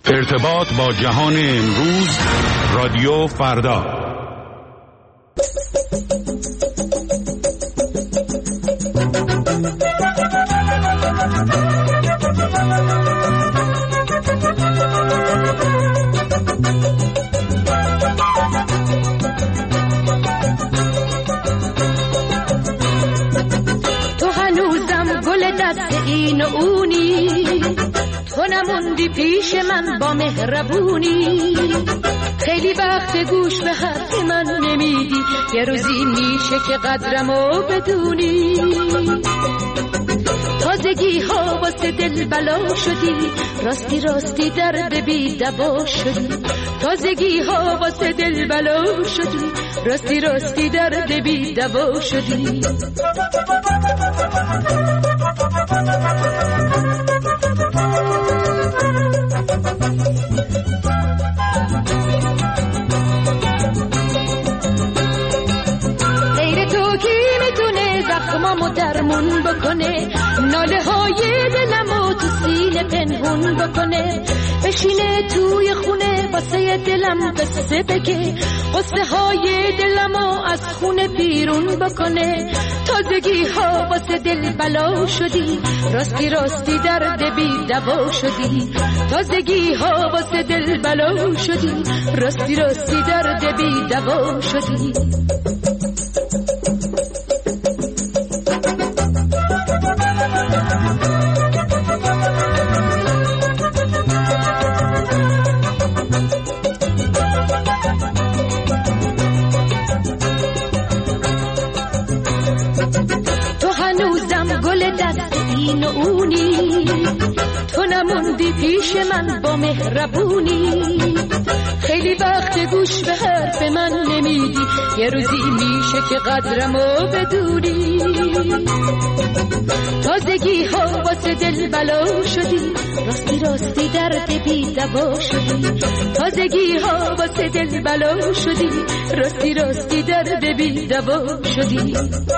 ارتباط با جهان امروز، رادیو فردا. تو هنوزم گل دست این و اونی، تو نموندی پیش من با مهربونی. خیلی وقت گوش به حرف من نمیدی، یه روزی میشه که قدرمو بدونی. تازگی ها واسه دل بلا شدی، راستی راستی درد بی دوا شدی. تازگی ها واسه دل بلا شدی، راستی راستی درد بی دوا شدی. غیر تو کی میتونه زخمامو درمون بکنه، ناله های دلمو تو سینه پنهون بکنه. بشینه توی خونه واسه دلم قصه بگه، قصه های دلمو از خونه بیرون بکنه. تازگی ها واسه دل بلا شدی، راستی راستی درد بی دوا شدی. تازگی ها واسه دل بلا شدی، راستی راستی درد بی دوا شدی. این و اونی، تو نموندی پیش من با مهربونی. خیلی وقت گوش به حرف من نمیدی، یه روزی میشه که قدرمو بدونی. تازگی ها واسه دل بلا شدی، راستی راستی درد بی دوا شدی. تازگی ها واسه دل بلا شدی، راستی راستی درد بی دوا شدی.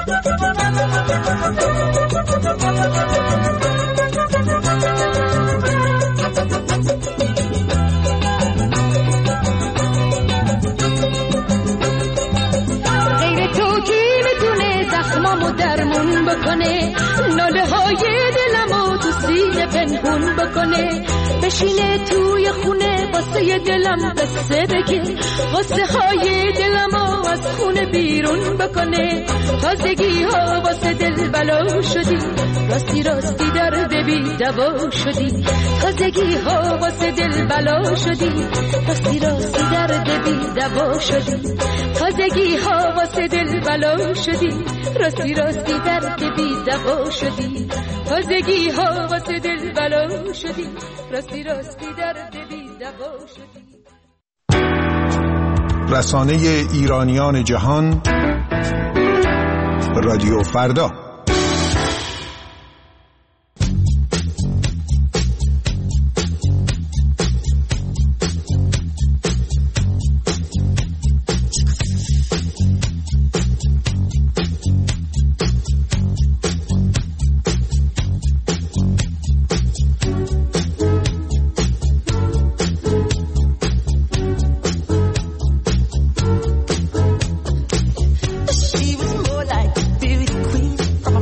غیر تو کی میتونه زخمامو درمون بکنه، ناله های دلمو تو سینه پنهون بکنه. بشینه توی خونه واسه دلم قصه بگه، قصه های دلمو از خونه بیرون بکنه. تازگی ها واسه دل بلا شدی، راستی راستی درد بی دوا شدی. تازگی ها واسه دل بلا شدی، راستی راستی درد بی دوا شدی. تازگی ها واسه دل بلا شدی، راستی راستی درد بی دوا شدی. تازگی ها واسه دل بلا شدی، راستی راستی درد بی دوا شدی. رسانه ایرانیان جهان، رادیو فردا. She was more like a beauty queen.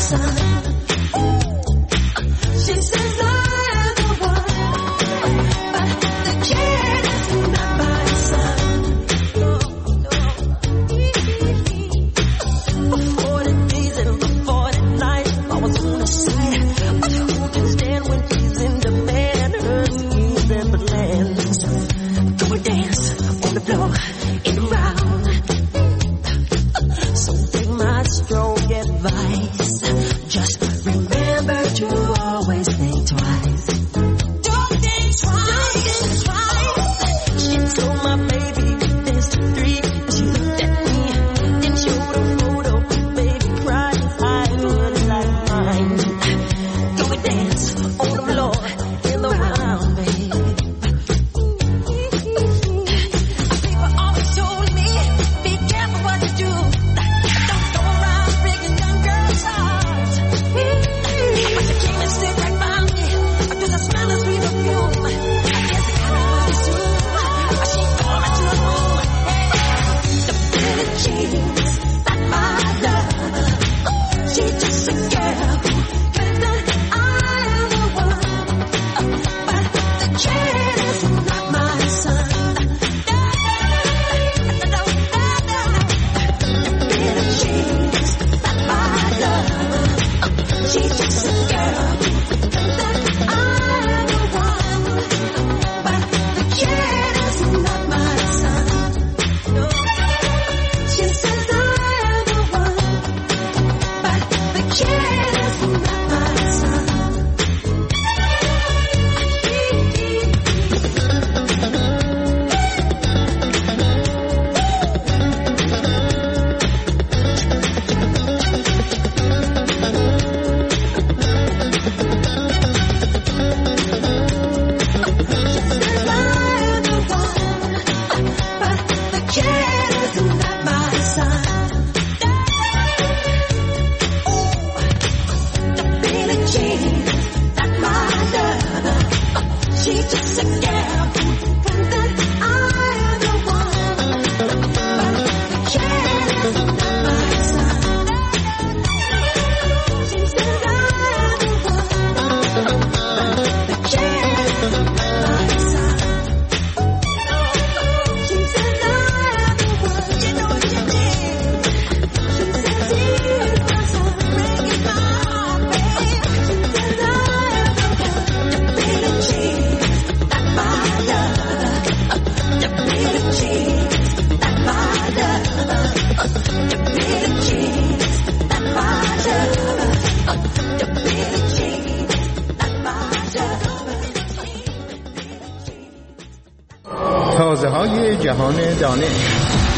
تازه‌های جهان دانش.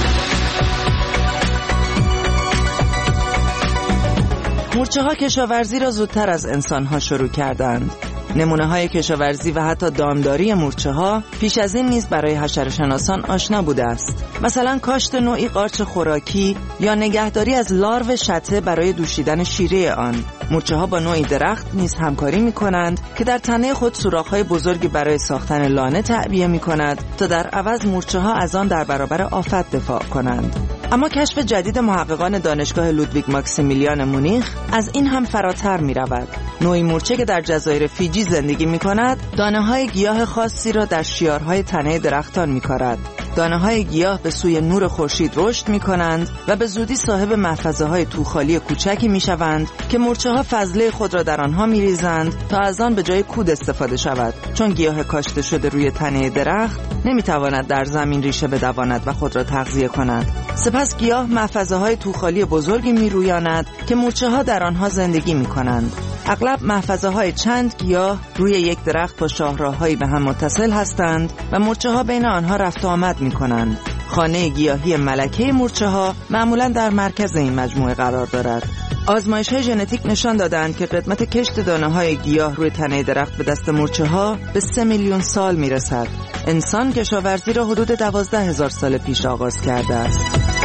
مورچه‌ها کشاورزی را زودتر از انسان‌ها شروع کردند. نمونه‌های کشاورزی و حتی دامداری مورچه‌ها پیش از این نیز برای حشره‌شناسان آشنا بوده است. مثلا کاشت نوعی قارچ خوراکی یا نگهداری از لارو شته برای دوشیدن شیره آن. مورچه‌ها با نوعی درخت نیز همکاری می‌کنند که در تنه خود سوراخ‌های بزرگی برای ساختن لانه تعبیه می‌کند تا در عوض مورچه‌ها از آن در برابر آفت دفاع کنند. اما کشف جدید محققان دانشگاه لودویگ ماکسیمیلیان مونیخ از این هم فراتر می‌رود. نوعی مورچه که در جزایر فیجی زندگی می‌کند، دانه‌های گیاه خاصی را در شیارهای تنه درختان می‌کارد. دانه‌های گیاه به سوی نور خورشید رشد می‌کنند و به زودی صاحب محفظه‌های توخالی کوچکی می‌شوند که مورچه‌ها فضله خود را در آنها می‌ریزند تا از آن به جای کود استفاده شود، چون گیاه کاشته شده روی تنه درخت نمی‌تواند در زمین ریشه بدواند و خود را تغذیه کند. سپس گیاه محفظه‌های توخالی بزرگی می‌رویاند که مورچه‌ها در آنها زندگی می‌کنند. اغلب محفظه‌های چند گیاه روی یک درخت با شاهراه‌هایی به هم متصل هستند و مورچه‌ها بین آنها رفت و آمد می‌کنند. خانه گیاهی ملکه مورچه‌ها معمولاً در مرکز این مجموعه قرار دارد. آزمایش‌های ژنتیک نشان دادند که قدمت کشت دانه‌های گیاه روی تنه درخت به دست مورچه‌ها به 3 میلیون سال می‌رسد. انسان کشاورزی را حدود 12,000 سال پیش آغاز کرده است.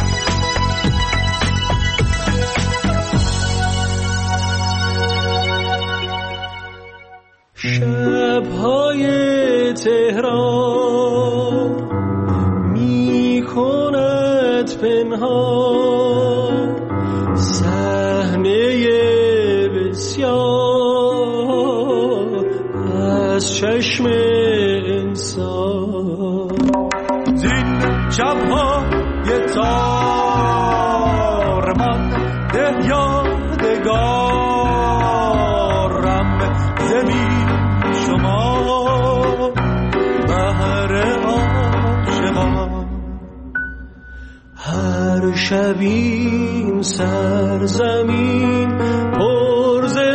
شب‌های تهران می‌کند پنهان صحنه سیاه از چشم انسان. زین شب‌های تار من ده یادگارم زمین شما بهر عاشقان. هر شبین سرزمین پر ز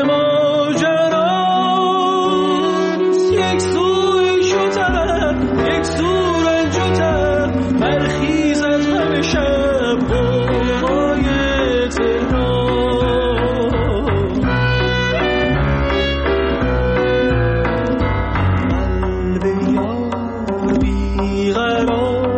ماجراست، یک سو شوتر یک سو رنجوتر برخیز از همه شب های تهران. قلب یار بیقرار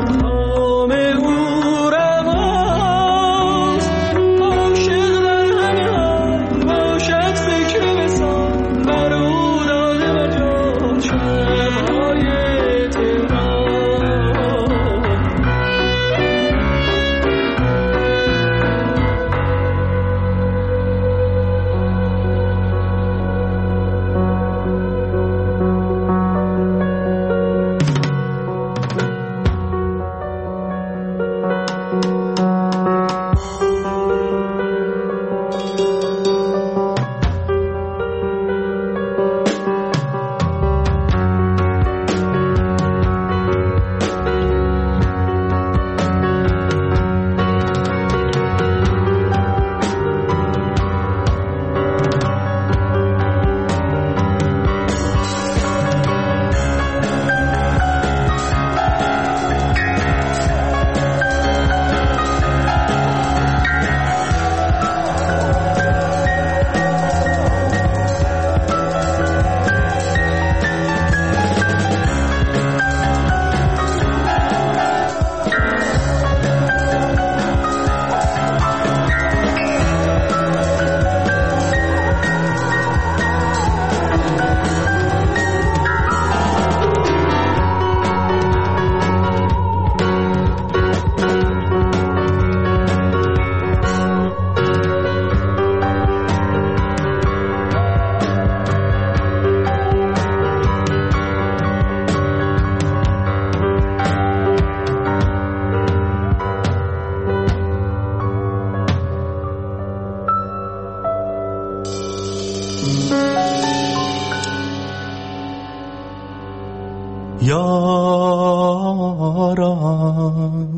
یاران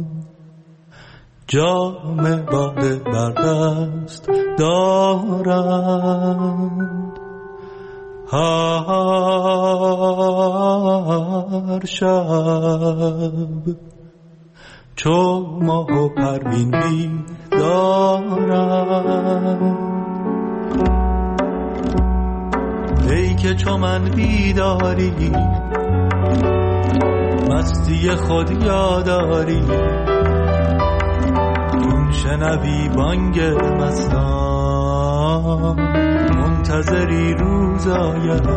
جام باده بر دست دارند، هر شب چو ماه و پروین بیدارند. ای که چو من بیداری مستی خود یاداری، چون شنوی بانگ مستان منتظری روز آید،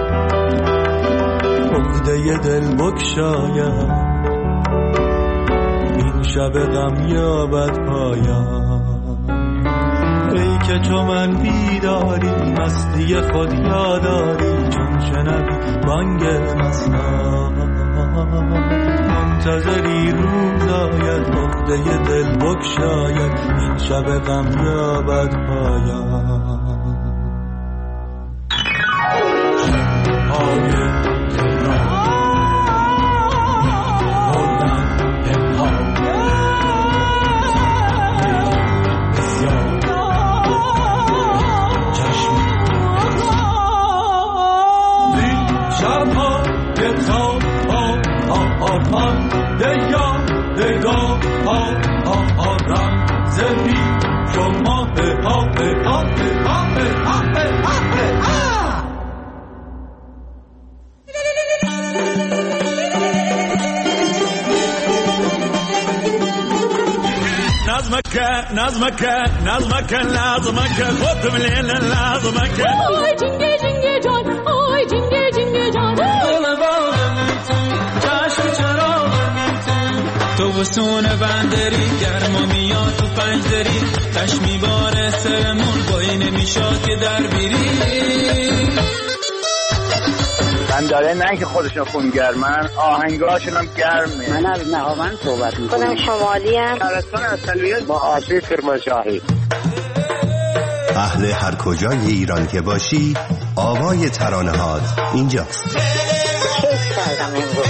عقده دل بگشاید، این شب غم یابد پایان. ای که چو من بیداری مستی خود یاداری، چون شنوی بانگ مستان منتظری روز آید، عقده دل بگشاید، این شب غم یابد پایان. نظمك لازمك خد من الليل لازمك. آی جنگه جنگه جان، آی جنگه جنگه جان، چشم چراغ تو تابستون بندری گرما میاد تو پنجدری تش میباره سرمون بایی نمیشاد که در بیری من داره نه که خودشون خونگرمن آهنگاشون هم گرمه. من از نهاوند صحبت میکنم. خودم شمالی هم ترستان اصلیت با آسی کرمانشاهی. اهل هر کجای ایران که باشی آوای ترانه‌هات اینجاست. کیف کردم امروز.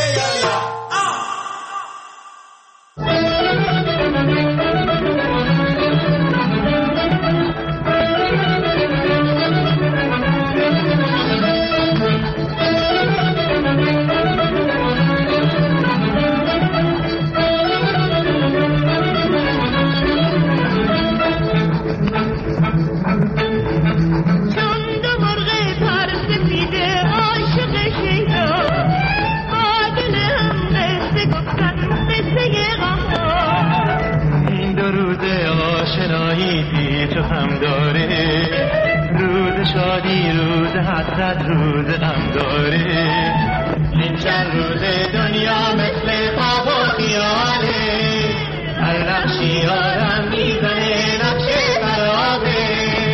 روز غم داره این چند روز دنیا مثل خواب و خیاله هر نقشی آدم میزنه نقش خرابه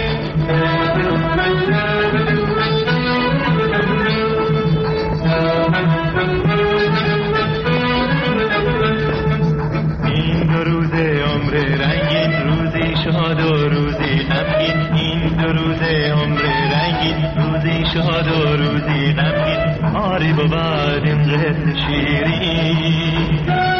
این دو روز عمر رنگین روزی شاد و روزی غمگین این دو روز عمر رنگین روزی شاد و روزی غمگین آری بود این قصه شیرین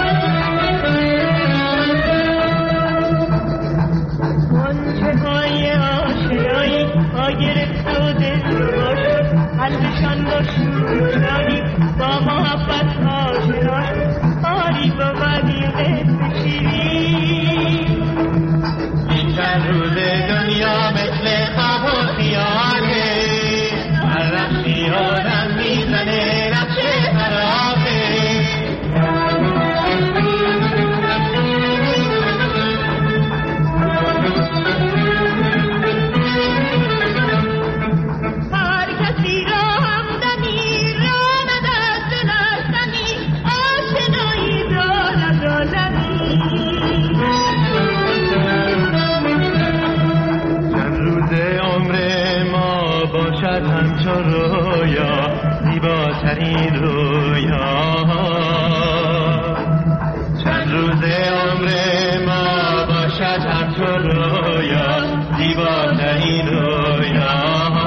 منچه های آشنایی ها گرفت و دل شد قلبشان با شورایی با محبت آشنا آری بود این قصه شیرین این چند روز دنیا مثل خواب و خیاله هر نقشی آدم میزنه نقش خرابه هر کسی را همدمی رامد از دلستمی آشنایی دارد عالمی چند روز عمر ما باشد همچو رویا زیباترین رویا چند روز عمر ما باشد همچو رویا زیباترین رویا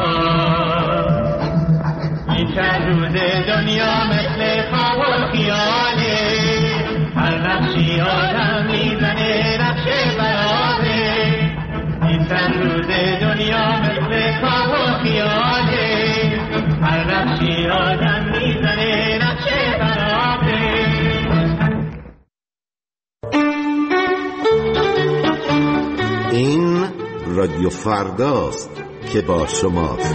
این چند روز دنیا مثل خواب و خیاله هر نقشی آدم میزنه نقش برابه این چند روز دنیا مثل خواب و خیاله هر نقشی آدم میزنه نقش برابه این رادیو فرداست که با شماست.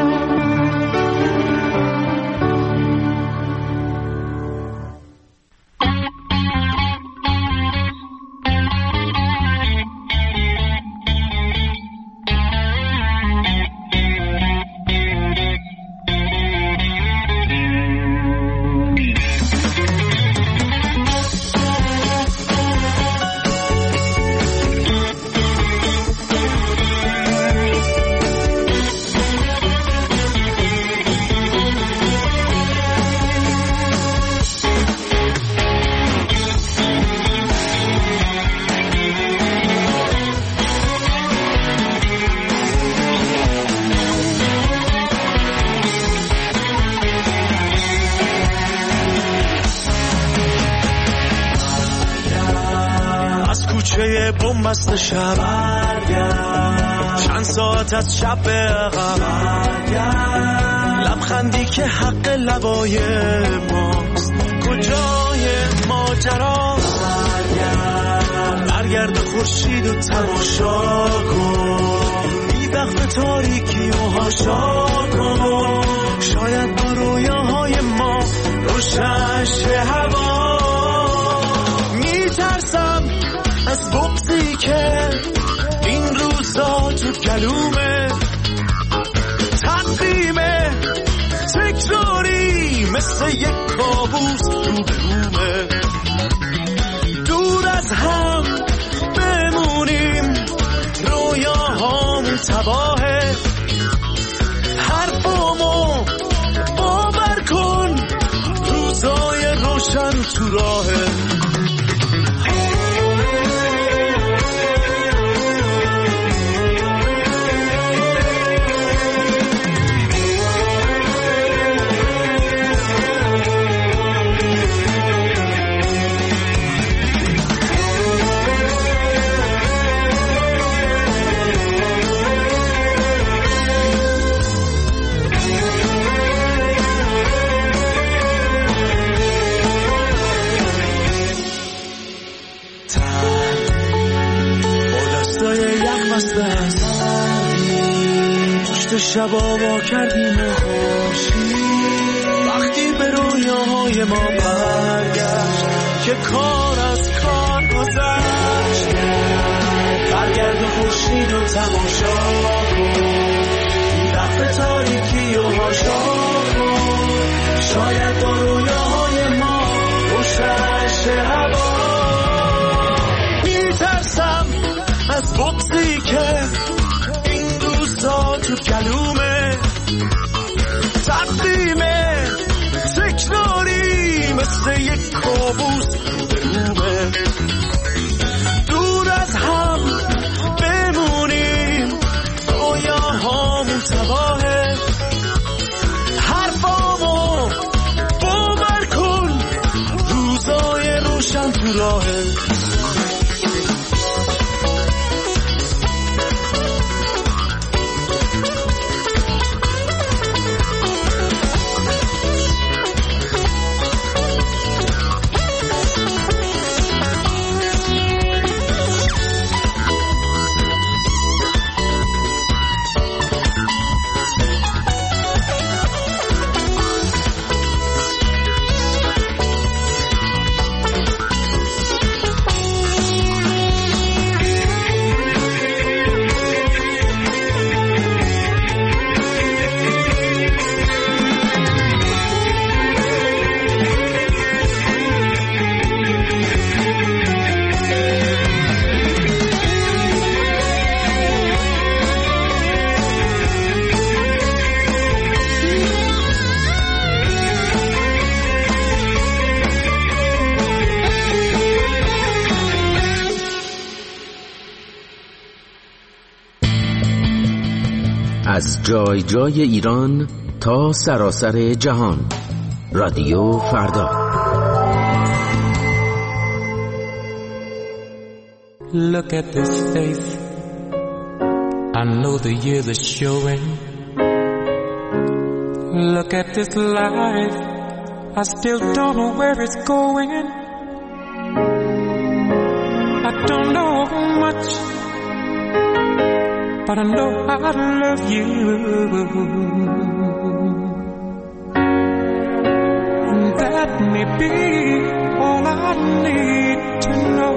بومبست شب چند ساعت از شب به عقب لبخندی که حق لبای ماست کجای ماجراست برگرد خورشید و تماشا کن بی وقت تاریکی و هاشا کن شاید با رویاهای ما روشن شه هوا میترسم از بغضی که این روزا تو گلومه تقدیمه تکراری مثل یک کابوس رو بومه تباهه، حرفامو باور کن، روزای روشن تو راهه. پشت شبا با کردیم خوشی، وقتی به رویاهای ما برگشت که کار از کار گذشت. برگرد و خورشید و تماشا کن، این وقت تاریکی و هاشا کن، شاید با رویاهای ما روشن هوا. میترسم از بغضی که این روزا تو کلومه، تقدیمه تکراری مثل یک کابوس برومه. دور از هم بمونیم، رویاهامون تباهه، حرفامو باور کن، روزای روشن تو راهه. از جای جای ایران تا سراسر جهان، رادیو فردا. Look at this face, I know the years are showing. Look at this life, I still don't know where it's going. I don't know much, but I know I love you. And that may be all I need to know.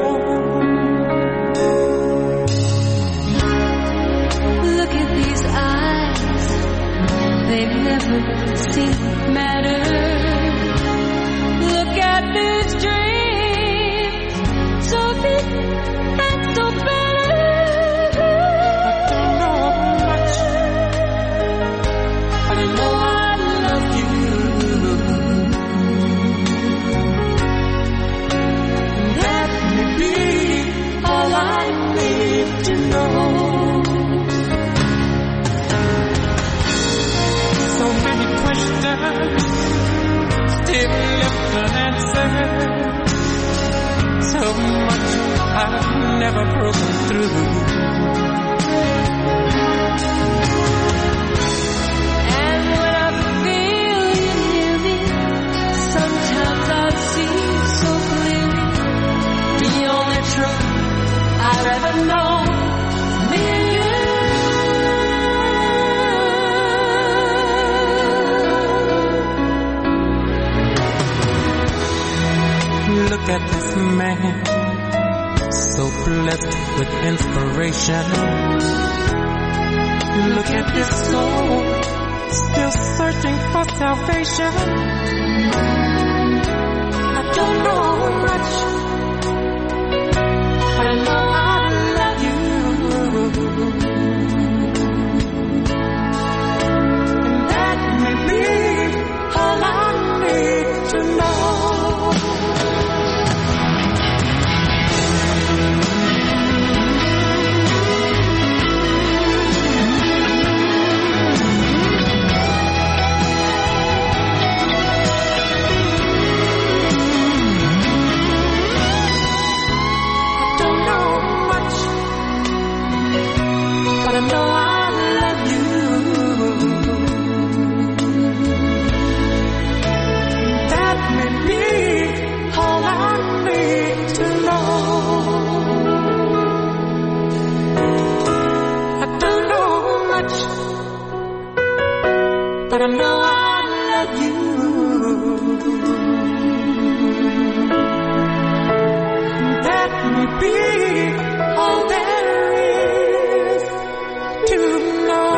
Look at these eyes, they've never seen matter. Look at these dreams, so big and so better. I know I love you. That may be all I need to know. So many questions still left unanswered. So much I've never broken through. I've ever known, me and you. Look at this man, so blessed with inspiration. Look at this soul, still searching for salvation. I don't know much, but I know I love you. know I love you. That may be all I need to know. I don't know much, but I know I love you. That may be all there is to know.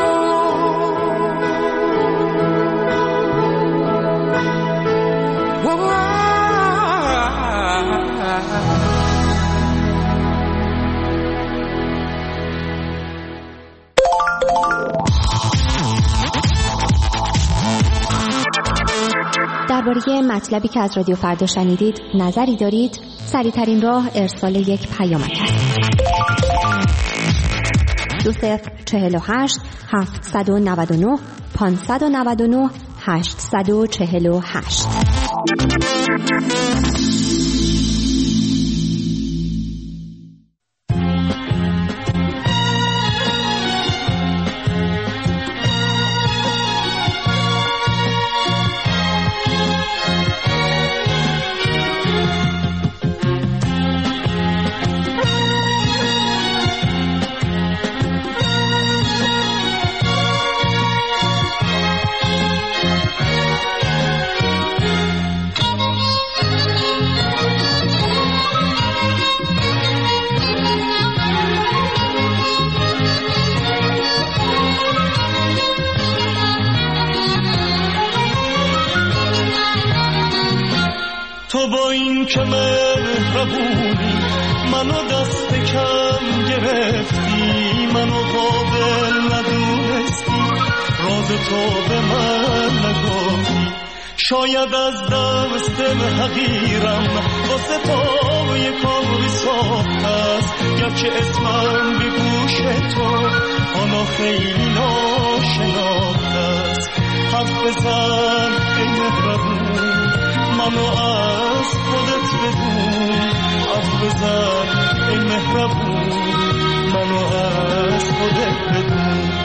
درباره مطلبی که از رادیو فردا شنیدید نظری دارید؟ سریع‌ترین راه ارسال یک پیامک است. 2048 799 599 848. تو با این که مهربونی منو دست کم گرفتی، منو قابل ندونستی، راز تو به من نگفتی. شاید از دست حقیرم واسه تو یک کاری ساخته است، گرچه اسمم به گوش تو آنا خیلی ناشناخته است. حرف بزن ای مهربون، منو از خودت بدون. حرف بزن ای مهربون، منو از خودت بدون.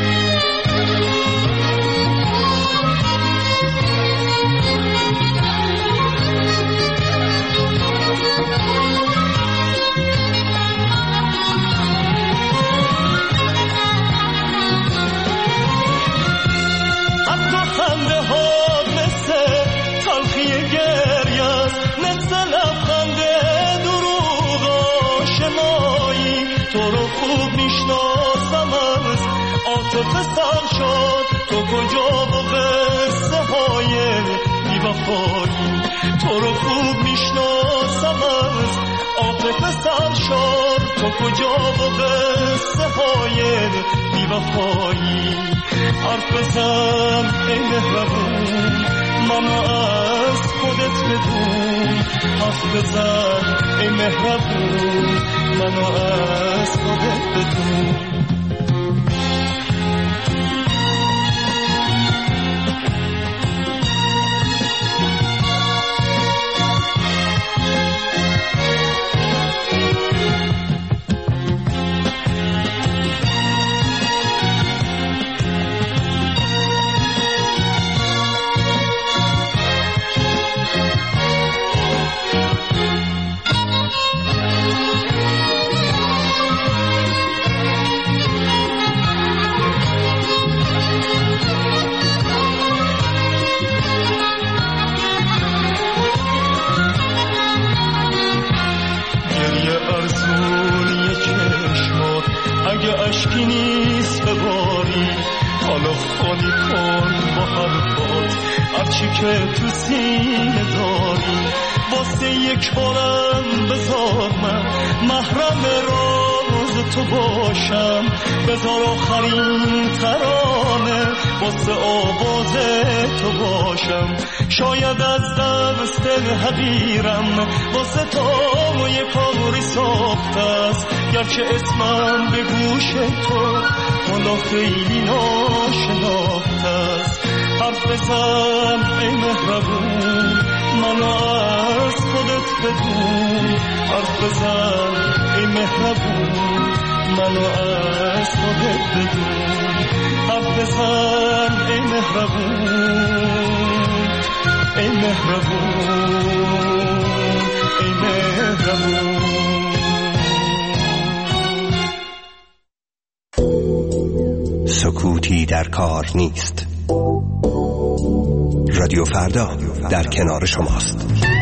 حتی خنده ها مثل تلخی گریه است، مثل لبخند دروغ آشنایی. تو رو خوب میشناسم از عاطفه سر شد، تو کجا و قصه های بی‌وفایی. تو رو خوب میشناسم از عاطفه سر شد، تو کجا و قصه های بی‌وفایی. حرف بزن ای مهربون، منو از خودت بدون. حرف بزن ای مهربون، منو از خودت بدون. اگه اشکی نیست بباری، حالا خالی کن با حرفات هرچی که تو سینه داری. واسه یک بارم بذار من محرم راز تو باشم، بذار آخرین ترانه واسه آواز تو باشم. شاید از دست حقیرم واسه تو یه کاری ساخته است، گرچه اسمم به گوش تو حالا خیلی ناشناخته است. حرف بزن ای مهربون، منو از خودت بدون. حرف بزن ای مهربون، منو از محب بدون حرف بزن ای مهربون ای مهربون ای مهربون. سکوتی در کار نیست. رادیو فردا در کنار شماست.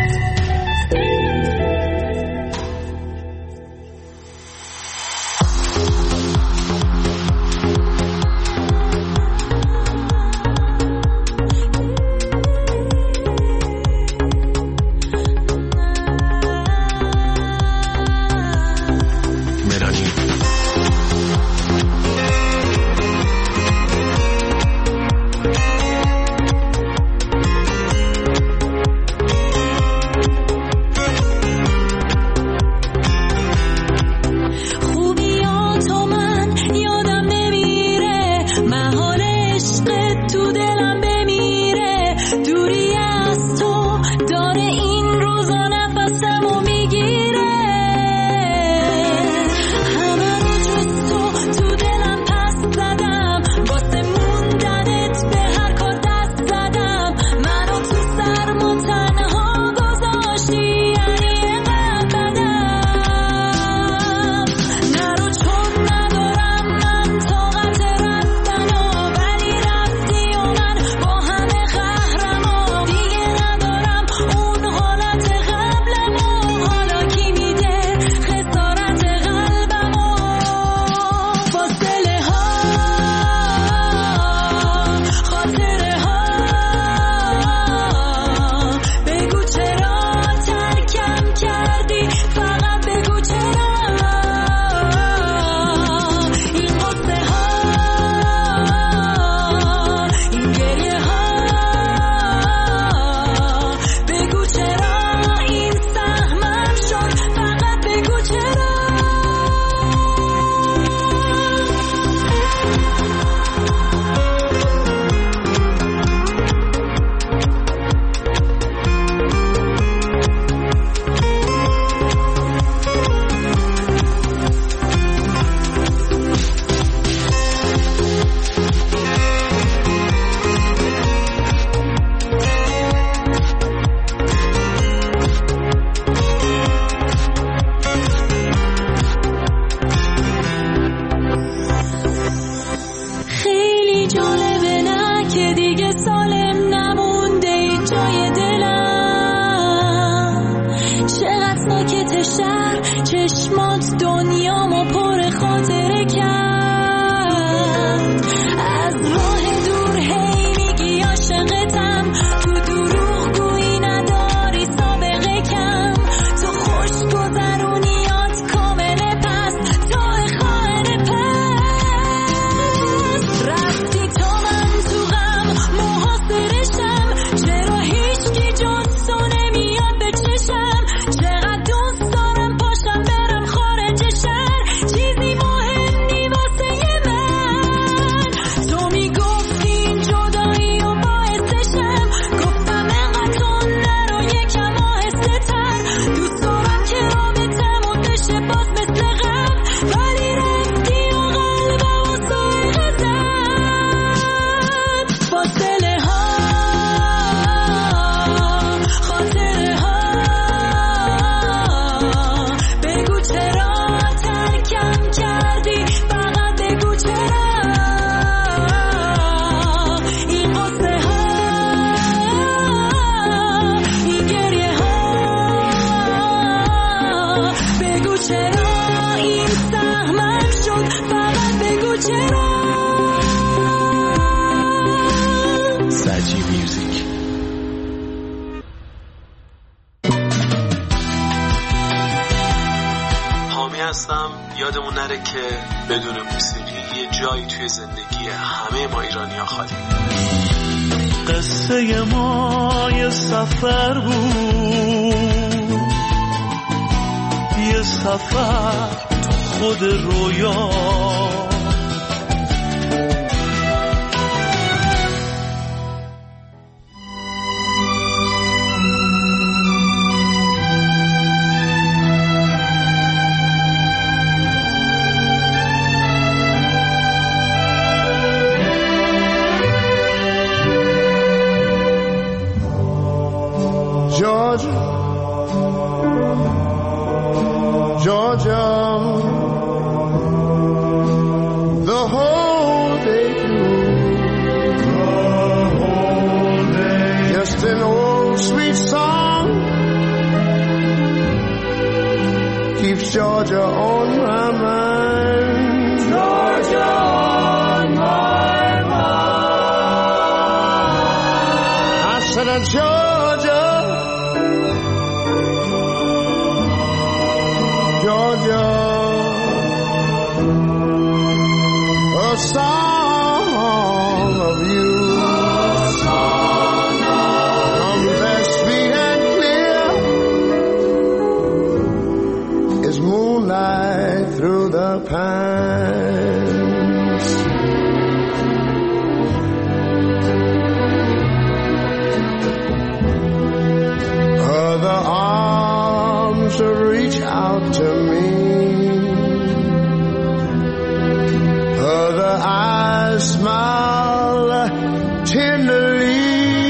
یادمون نره که بدون موسیقی یه جایی توی زندگی همه ما ایرانی‌ها خالی. قصه ما یه سفر بود، یه سفر خود رویا، Georgia, Georgia, a song of you, comes as sweet and clear as moonlight through the pines. Other arms reach out to me, other eyes smile tenderly.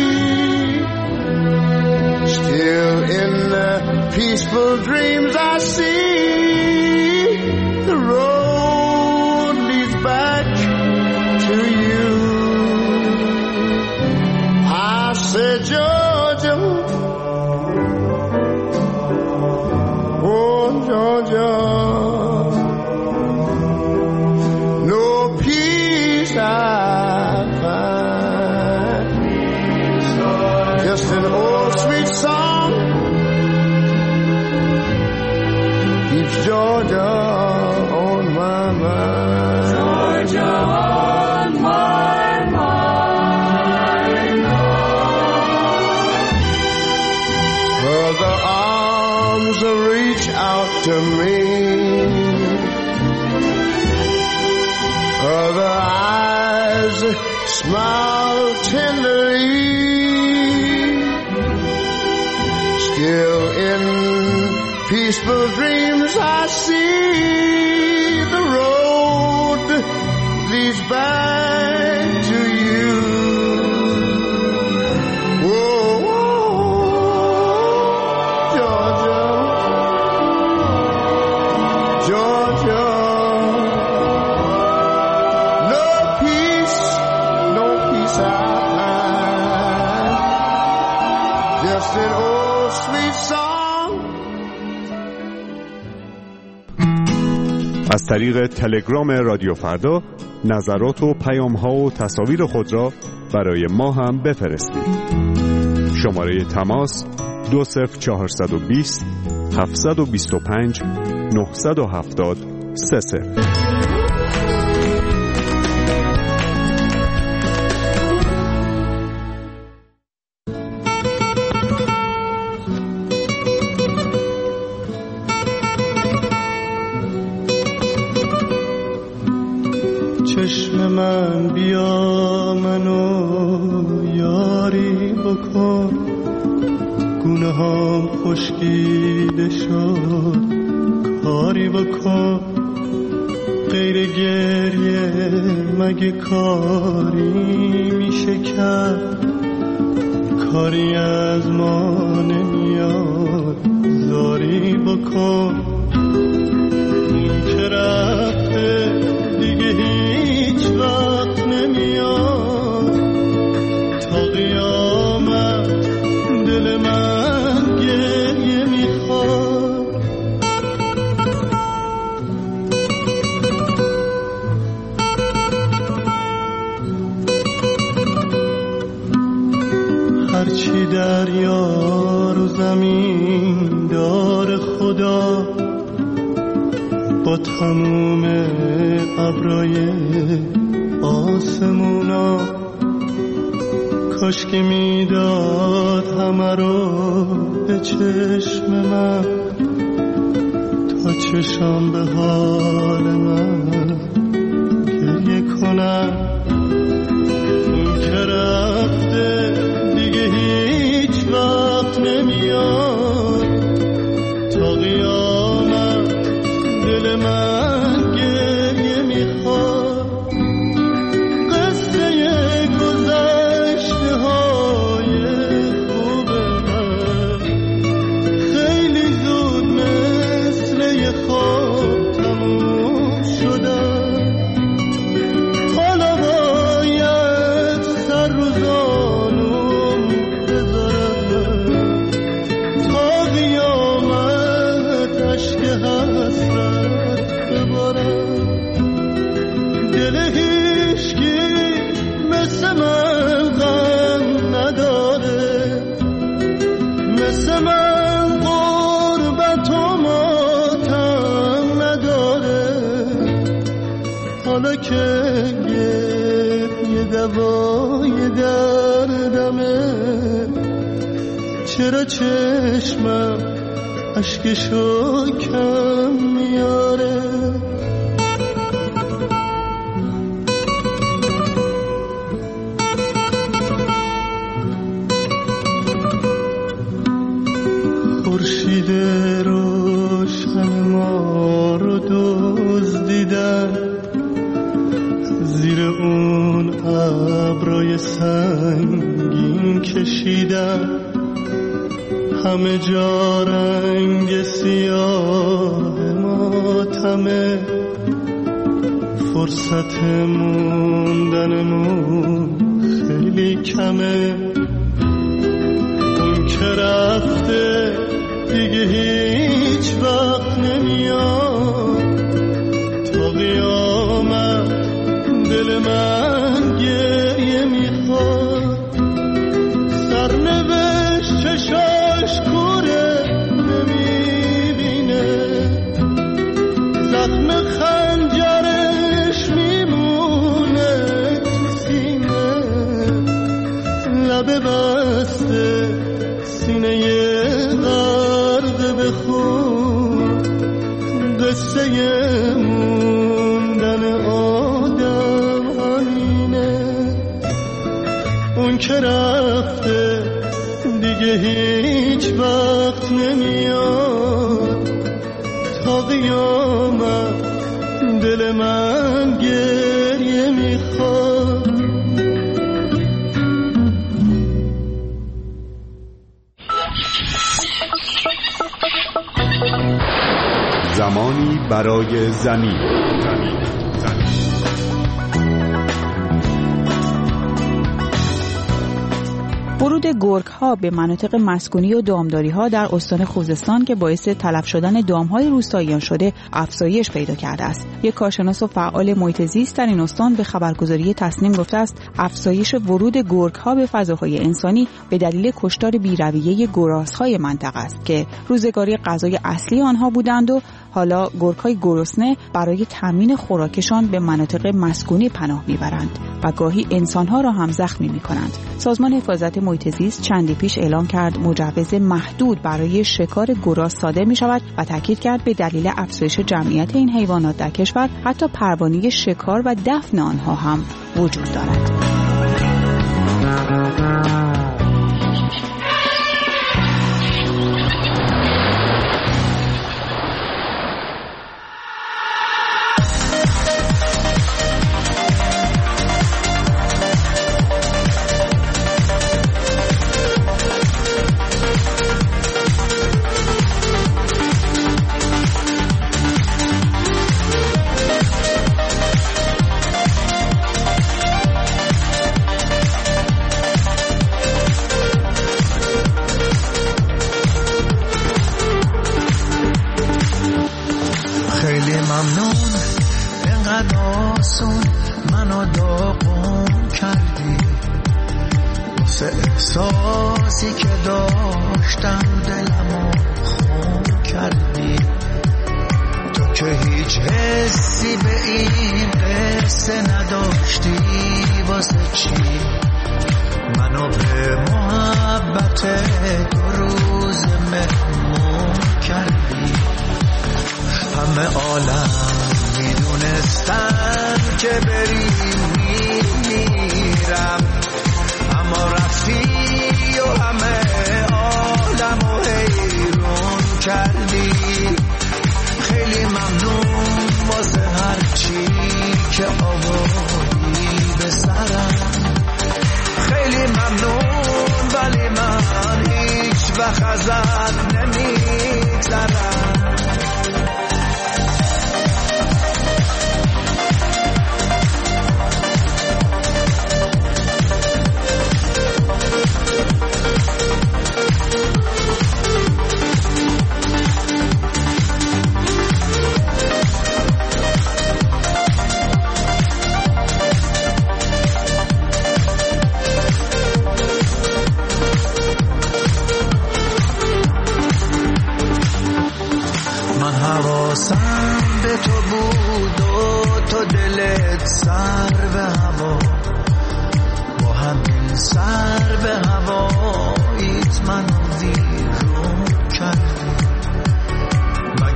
Still in the peaceful dreams I see, the road leads back to you. I said, Georgia, oh Georgia, no peace I find, just an old sweet song keeps Georgia on my mind. Georgia on my mind. Other arms reach out to me, other eyes smile tenderly. Still in peaceful dreams I see, the road leads back to you. Whoa, Georgia, Georgia, no peace I find, just an old sweet song. از طریق تلگرام رادیو فردا نظرات و پیام‌ها و تصاویر خود را برای ما هم بفرستید. شماره تماس 20420 725 970 30. چشم من بیا منو یاری بکن، گونه هم خشکیده شد کاری بکن، غیر گریه مگه کاری میشه کرد، کاری از ما نمیاد زاری بکن، اون که رفته دیگه هیچ وقت نمیاد، تا قیامت دل من گریه میخواد. هرچی دریا رو زمین دار خدا، با تموم ابرای آسمونا، کاش که میداد همه رو به چشم من، تا چشم به حال من گریه کنم. اون که رفته دیگه هیچ وقت نمیاد، تا قیامت دل من گریه میخواد. قصه گذشته های خوب من خیلی زود مثل یه خواب تموم شدن، حالا یه دوای دردمه، چرا چشمم اشکشو کم میاره؟ خورشید روشن ما رو دزدیدن، زیر اون ابرای سنگین کشیدن، همه جا رنگ سیاه ماتمه، فرصت موندنمون خیلی کمه. اون که رفته دیگه هیچ وقت نمیاد، تا قیامت دل من گریه میخواد. سرنوشت چشاش کوره نمیبینه، زخم خنجرش میمونه تو سینه، لبه بسته سینه غرق به خون، قصه موندن آدم همینه. اون که رفته دیگه هیچ وقت نمیاد، تا قیامت دل من گریه میخواد. زمانی برای زمین. ورود گرگ‌ها به مناطق مسکونی و دامداری‌ها در استان خوزستان که باعث تلف شدن دام‌های روستاییان شده افزایش پیدا کرده است. یک کارشناس و فعال محیط زیست در این استان به خبرگزاری تصنیم گفته است افزایش ورود گرگ‌ها به فضاهای انسانی به دلیل کشتار بی‌رویه گرازهای منطقه است که روزگاری غذای اصلی آنها بودند و حالا گرگ‌های گرسنه برای تامین خوراکشان به مناطق مسکونی پناه میبرند و گاهی انسانها را هم زخمی میکنند. سازمان حفاظت محیط زیست چندی پیش اعلام کرد مجوز محدود برای شکار گراز صادر می شود و تاکید کرد به دلیل افزایش جمعیت این حیوانات در کشور حتی پروانه شکار و دفن آنها هم وجود دارد. احساسی که داشتم دلمو خون کردی، تو که هیچ حسی به این قصه نداشتی، واسه چی منو به محبت دو روز مهمون کردی؟ همه عالم میدونستن که بری میرم، اما رفتی و همه عالمو حیرون کردی. خیلی ممنون واسه هر چی که آوردی به سرم، خیلی ممنون ولی من هیچ وقت ازت نمیگذرم.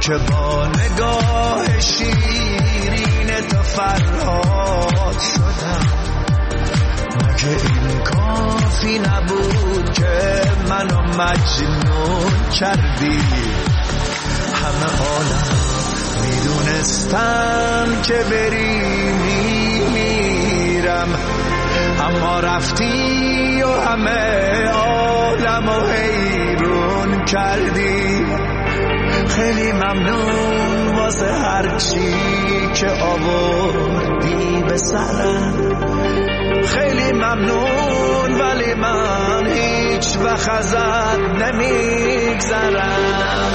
که با نگاه شیرین تو فرهاد شدم. مگه این کافی نبود که منو مجنون کردی؟ همه عالم میدونستم که بری میمیرم، اما رفتی و همه عالمو حیرون کردی. خیلی ممنون واسه هرچی که آوردی به سرم، خیلی ممنون ولی من هیچ وقت ازت نمیگذرم.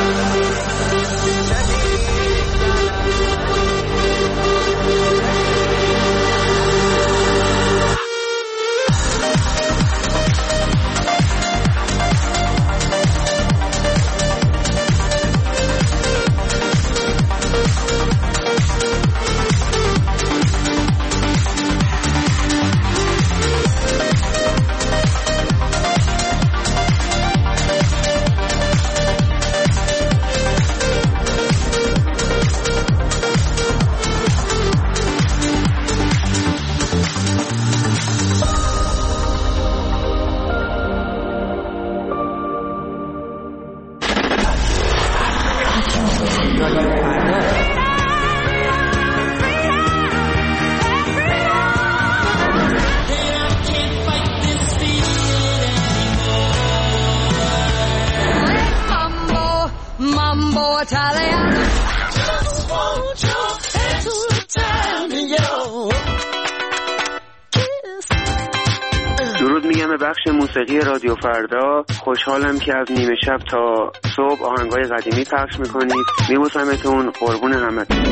درود میگم به بخش موسیقی رادیو فردا. خوشحالم که از نیمه شب تا صبح آهنگای قدیمی پخش میکنید. میبوسمتون، قربون همتون.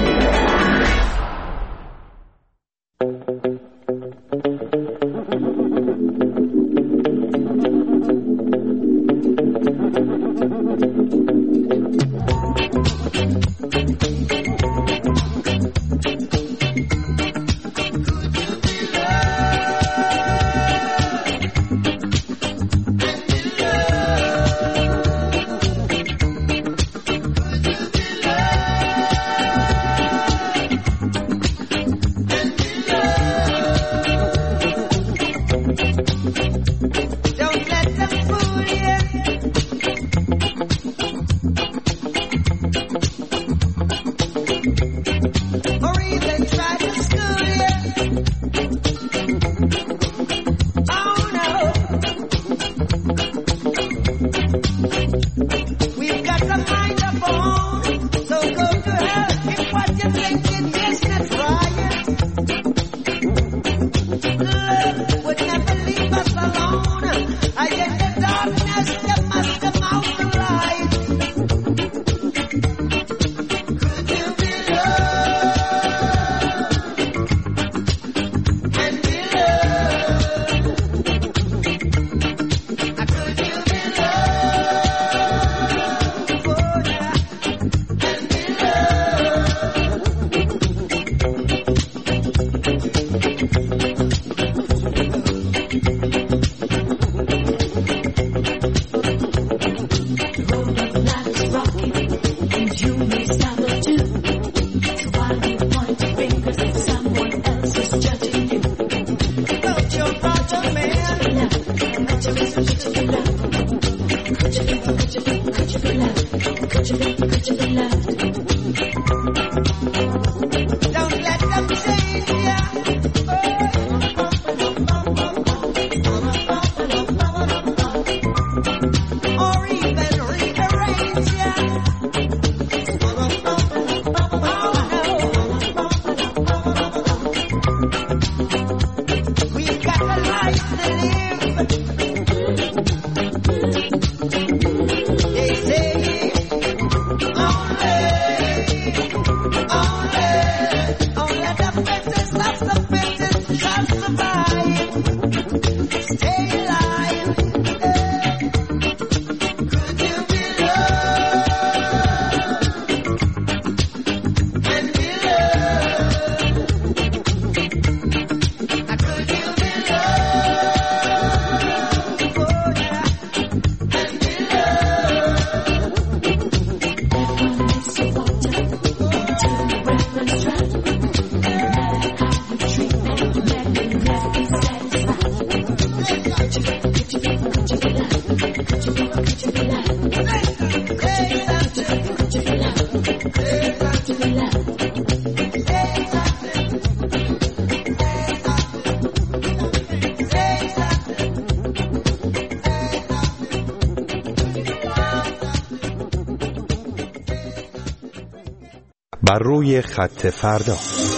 بر روی خط فردا.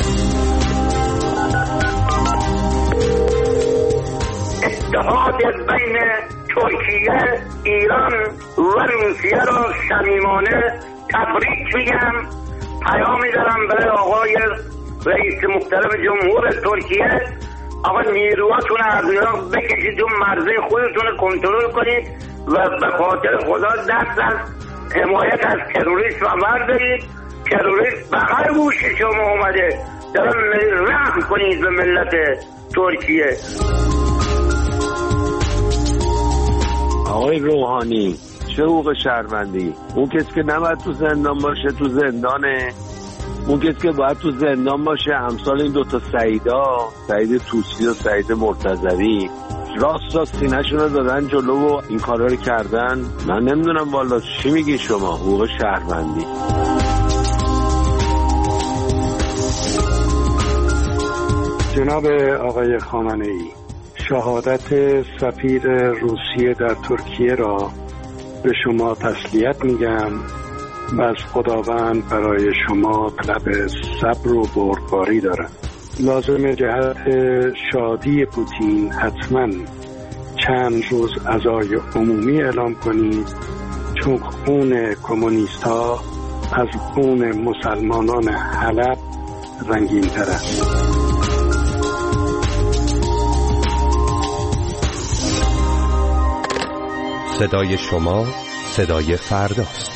اتحاد بین ترکیه، ایران و روسیه را صمیمانه تبریک میگم. پیامی دارم برای آقای رئیس محترم جمهور ترکیه: آقا نیروهاتون از ایران بکشید و مرزه خودتون رو کنترل کنید و به خاطر خدا دست از حمایت از تروریست و بردارید. تروریست بغل گوش شما اومده، دارم رحم کنید به ملت ترکیه. آقای روحانی، چه حقوق شهروندی؟ اون کسی که نباید تو زندان باشه تو زندانه، اون کسی که باید تو زندان باشه امثال این دوتا سعیدا، سعید توسی و سعید مرتضوی، راست سینه‌شون رو دادن جلو و این کارا رو کردن. من نمیدونم والا چی میگی شما. حقوق شهروندی. جناب آقای خامنه‌ای، شهادت سفیر روسیه در ترکیه را به شما تسلیت میگم و از خداوند برای شما طلب صبر و بردباری دارم. لازم جهت شادی پوتین حتما چند روز عزای عمومی اعلام کنید، چون خون کمونیست ها از خون مسلمانان حلب رنگین تر است. صدای شما صدای فرداست.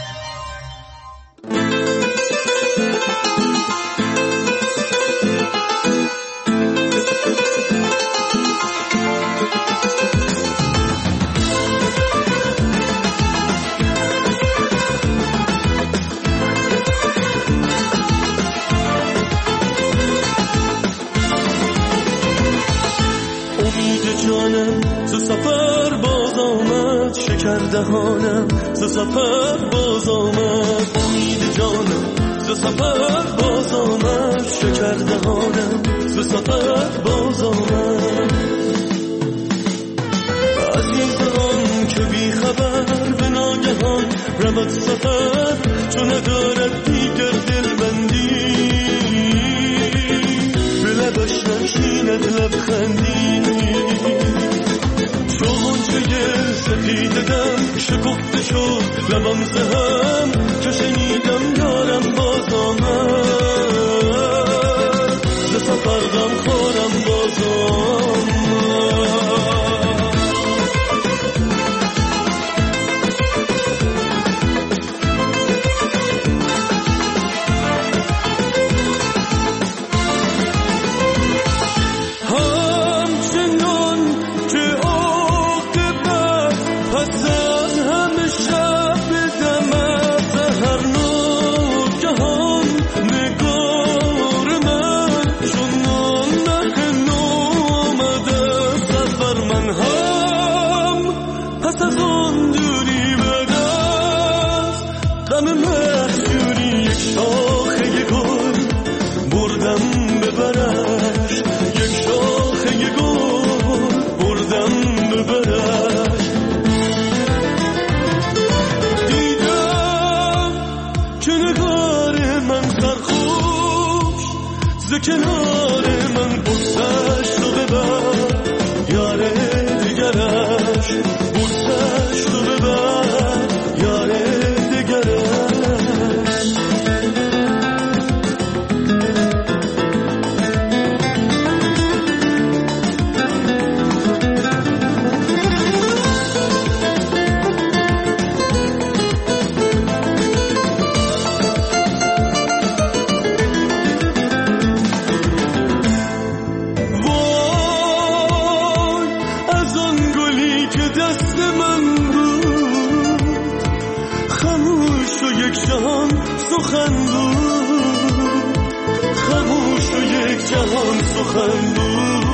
دهانم ز سفر باز آمد، امید جانم ز سفر باز آمد، شکر دهانم ز سفر باز آمد. عزیزان که بی خبر به ناگهان رود سفر، چون ندارد دیگر دلبندی، به لبش نشیند لبخندی. سپیدگم شکفته شد لبم زهم، که شنیدم یارم باز آمد، ز سفر غم خورم باز آمد. کنار من بوسش رو ببر، یاره دیگرش بوسش رو ببر، یاره دیگرش. سخن بود، خاموش و یک جهان سخن بود.